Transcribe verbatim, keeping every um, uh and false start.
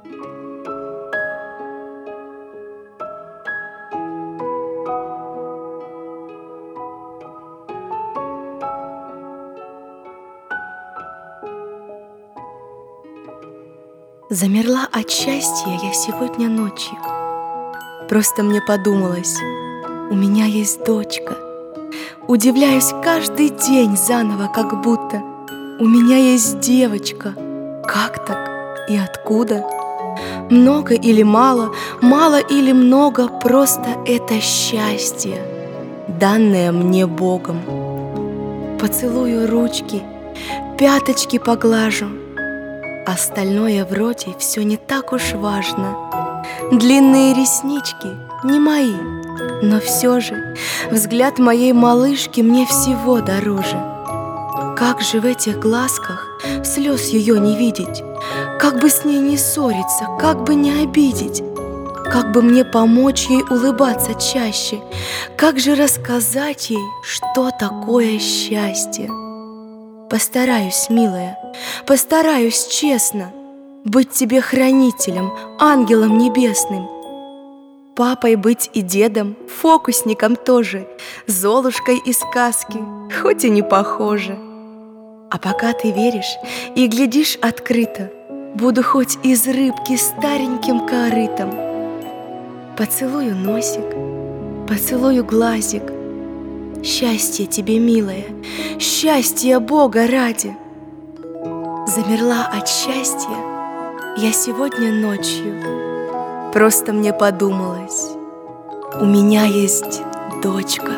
Замерла от счастья я сегодня ночью. Просто мне подумалось, у меня есть дочка. Удивляюсь каждый день заново, как будто у меня есть девочка. Как так и откуда? Много или мало, мало или много, просто это счастье, данное мне Богом. Поцелую ручки, пяточки поглажу. Остальное вроде все не так уж важно. Длинные реснички не мои, но все же взгляд моей малышки мне всего дороже. Как же в этих глазках слез ее не видеть? Как бы с ней не ссориться, как бы не обидеть? Как бы мне помочь ей улыбаться чаще? Как же рассказать ей, что такое счастье? Постараюсь, милая, постараюсь честно быть тебе хранителем, ангелом небесным. Папой быть и дедом, фокусником тоже, Золушкой из сказки, хоть и не похоже. А пока ты веришь и глядишь открыто, буду хоть из рыбки стареньким корытом. Поцелую носик, поцелую глазик. Счастье тебе, милая, счастье Бога ради. Замерла от счастья я сегодня ночью. Просто мне подумалось, у меня есть дочка.